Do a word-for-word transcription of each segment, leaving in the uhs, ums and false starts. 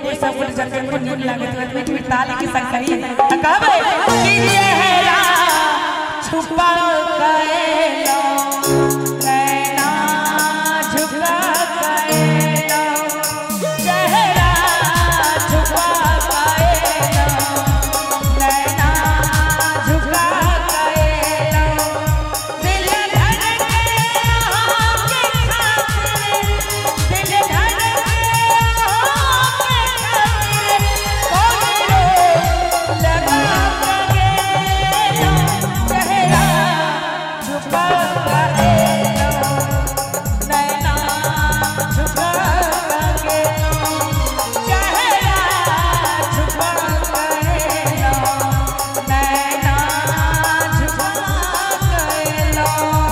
को सब कुछ जगह को नीक लागे तो मीठ मीठ ताली की संग कही कहबे कि चेहरा छुपा कैलो नैना झुका कैलो चेहरा छुपा कैलो नैना झुका कैलो दिल धड़के आपके खातिर दिल धड़के आपके खातिर कौन रो लगा के चेहरा छुपा कैलो नैना झुका कैलो चेहरा छुपा कैलो नैना झुका कैलो।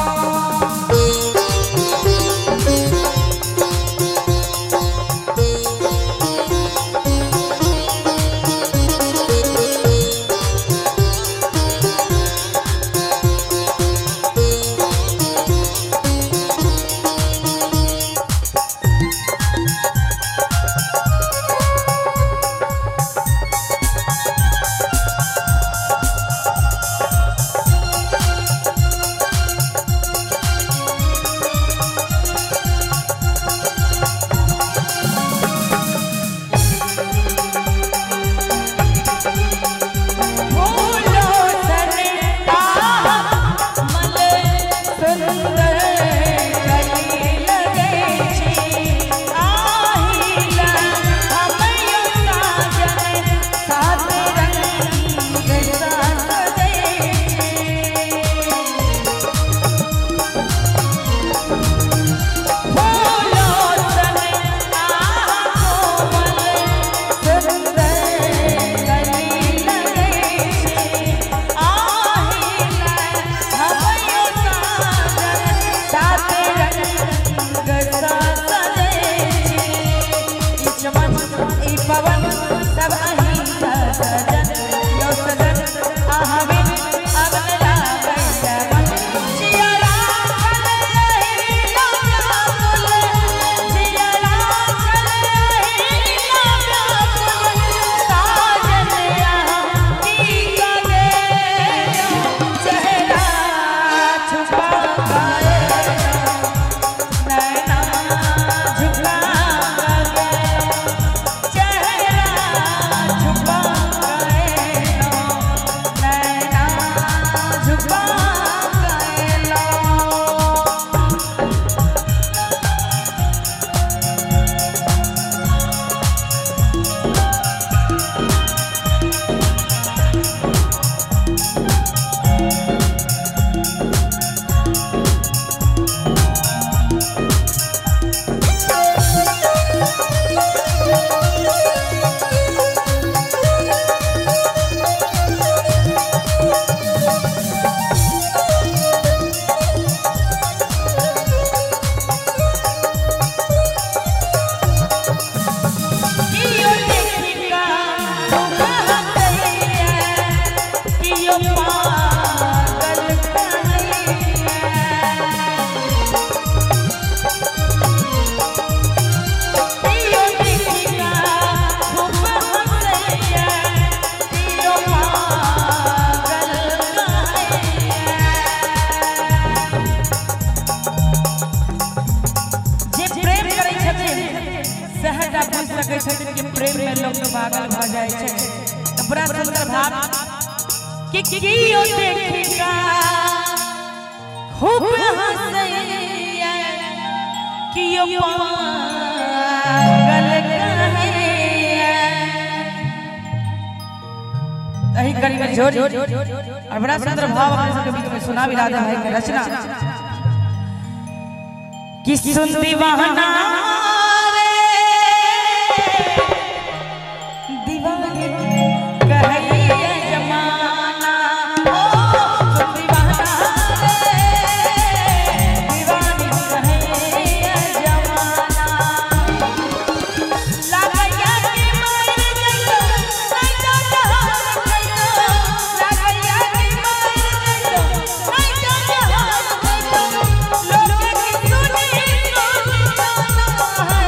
फूलो सने आप मल सुंदर कली लगे छी आहिला हमयो साजन सात रंग साथ सजे फूलो सने आप कोमल सुंदर कली लगे छी आहिला हमयो साजन सात रंग साथ सजे छी ई चमन ई पवन सब अहीं सजन यो सजन आहवे अगन लागै जवन जियरा चल रही लगा कुल जियरा चल रही लगा कुल साजन यहाँ की कगे चेहरा छुपा कैलो नैना झुका कैलो चेहरा छुपा कैलो नैना झुका कैलो। कियो देखिका तुम हंसैया कियो पागल कहैया कियो देखिका तुम हंसैया कियो पागल कहैया जे प्रेम करै छथिन सहजा बुझ सकै छथिन कि प्रेम में लोग तो पागल भ जाइ छै त बड़ा सुंदर भाव कि कियो देखिका खूब हंसैया कियो पागल कहैया तही करी करी जोर और बड़ा सुंदर भाव अपने सबके बीच में सुना भी राधा भाई की रचना कि सुन दीवाना रे दीवानी कहैया जमाना ओ सुन दीवाना रे दीवानी कहैया जमाना लागैया कि मर जइतो नहीं तो जहान जइतो लागैया कि मर जइतो नहीं तो जहान जइतो लोग की सुनी को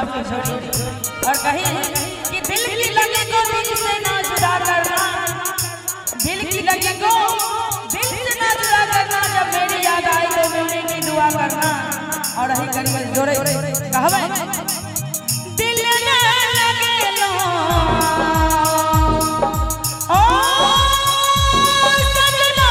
बाप को छोड़ी और कही कि दिल की लगी को दिल से ना जुदा करना, दिल की लगी को दिल से ना जुदा करना, जब मेरी याद आई तो मिलने की दुआ करना। और रही करीब जोड़े कहवे दिल न लगे लो ओ सजना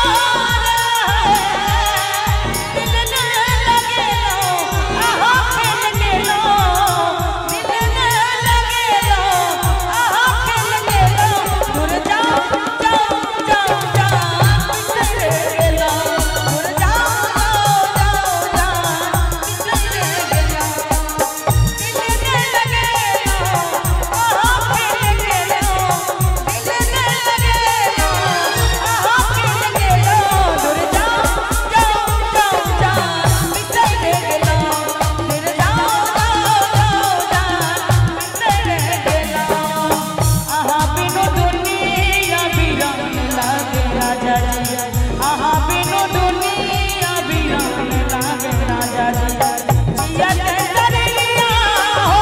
दिल न लगे लो आहा खेल के लो, दिल न लगे लो आहा खेल के लो, दूर जाओ जाओ जाओ जाओ बिसर गेलो, दूर जाओ जाओ जाओ बिसर गेलो, दिल न लगे लो आहा खेल के लो, दिल न लगे लो आहा खेल के लो, दूर जाओ जाओ जाओ जाओ बिसर गेलो, दूर जाओ जाओ जाओ बिसर गेलो। आहा बिनु दुनिया वीरान लागे राजा जी, आहा बिनु दुनिया वीरान लागे राजा जी, जिया के दरिया हो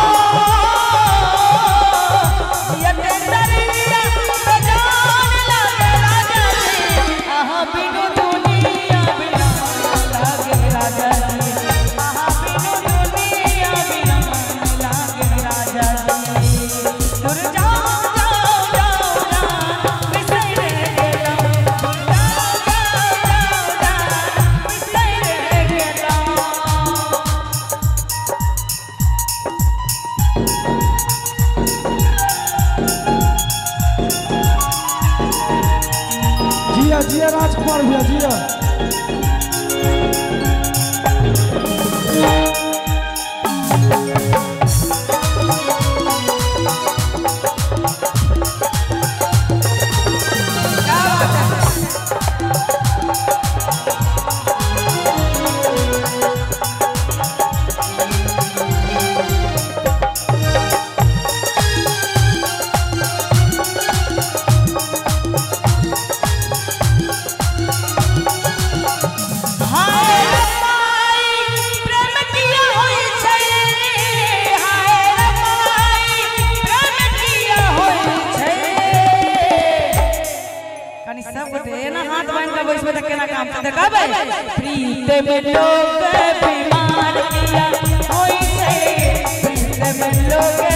जिया के दरिया तो जान लागे राजा जी, आहा बिनु दुनिया वीरान लागे राजा जी, आहा बिनु दुनिया वीरान लागे राजा जी, दूर जाओ जाओ जाओ जाओ बिसर गेलो, दूर जाओ जाओ जाओ जाओ बिसर गेलो। जिया जिया राजकुमार भैया जिया। क्या बात है? हाय रमाई प्रेम किया होई छै, हाय रमाई प्रेम किया होई छै। कनी सब गोटे एना हाथ बांध के बैसबे त केना काम से देखबै, प्रीत में लोग बीमार किया होई छै, प्रीत में लोग